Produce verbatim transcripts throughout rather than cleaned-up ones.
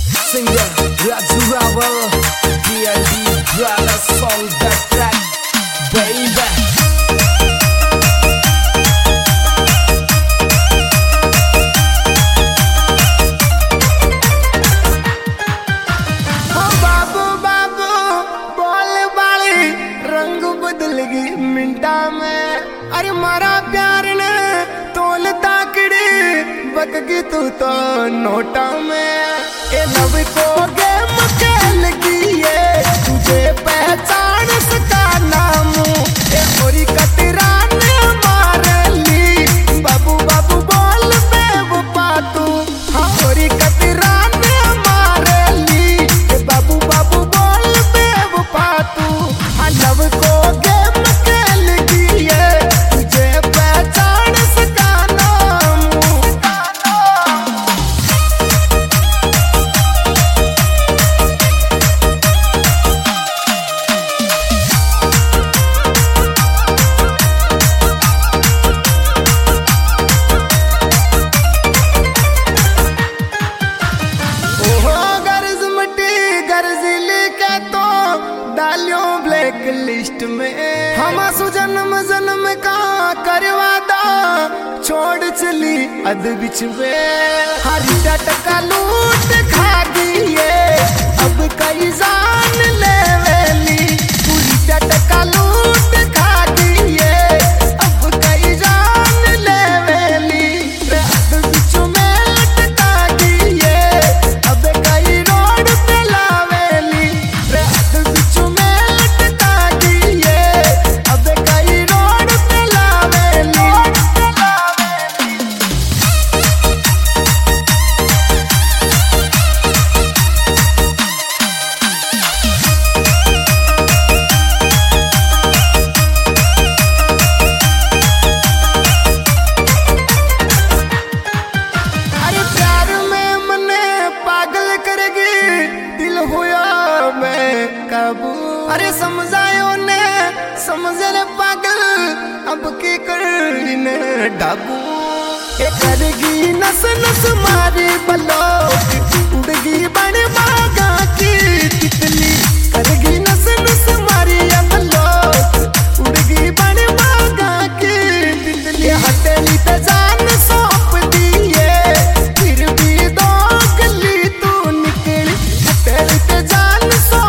Singer Raju Rawal, D L D Brother song that track, baby. मिंटा में अरे मारा प्यार ने तोल ताकड़ी बकगी तू तो नोटा में ए लव को गेम खेल गिए तुझे पहचान सका नाम ए होरी कतरा ने मार ली बाबू बाबू बोल बेवफा तू हाँ होरी कतरा ने मार ली ए बाबू बाबू बोल बेवफा तू हाँ लव को लिस्ट में हम जन्म जन्म का करवा दा छोड़ चली अद बिच में हरी टका लूट खा गई अब कई जान ले वेली पूरी टका लूट खा गई अब कई जान ले वेली अद बिच में लटका गई अब कई रोड पे लावेली अद बिच में अरे समझायो ने समझे रे पागल अब की कर ने डाबू ए करगी नस नस मारी बलोक उड़गी बन बागा की तितली करगी नस नस मारी बलोक उड़गी बन बागा की तितली हथेली पे जान सौंप दिए फिर भी दो गली तू निकली हथेली पे जान सौंप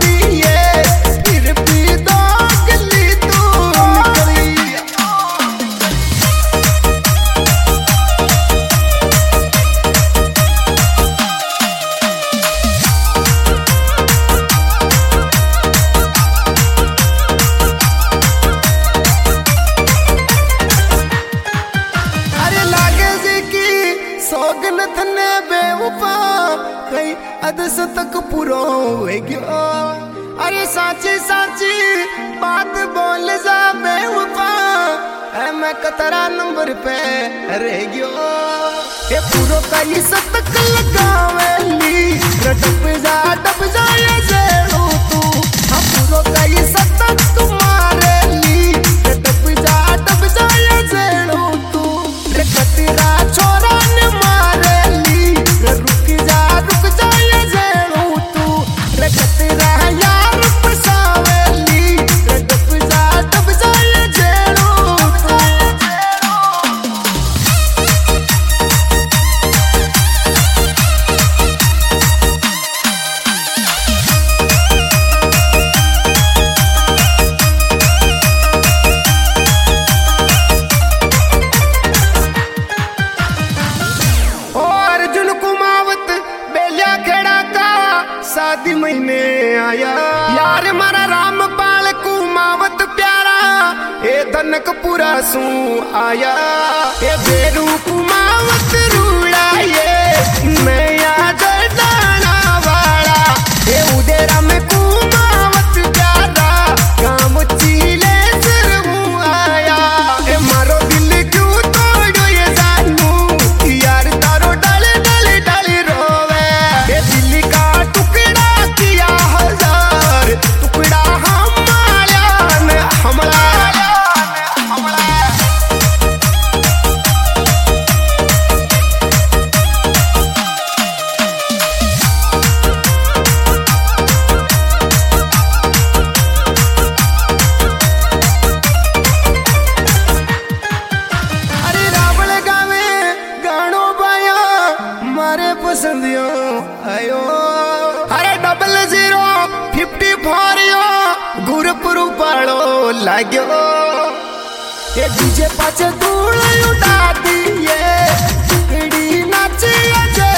थने बेवफा कई अदस तक पूरो हो गयो अरे साची साची बात बोल जा बेवफा है मैं कतरा नंबर पे रह गयो ये पूरो कई सतक लगावेली डब जा डब जा ये जेड़ू तू हम पूरो कई सतक तुम्हारेली डब जा डब जा ये जेड़ू तू रे कतरा छोरा ने शादी महीने आया यार मारा रामपाल कुमावत प्यारा ए धनक पूरा सू आया ए बेरू कुमावत रूड़ा ये नया जड़ाना वाला ए उदेरा में कुमावत प्यारा काम चीले सिर आया ए मारो दिल क्यों तोड़ो ये जानू यार तारो डल डल डल रोवे ए दिल का टुकड़ा किया हजार टुकड़ा हमारा ने हमला पसंदियो आयो अरे डबल जीरो फिफ्टी फोर यो गुरपुरु पाड़ो लाग्यो ये डीजे पाचे धूल उड़ा दिए इड़ी नाची अजे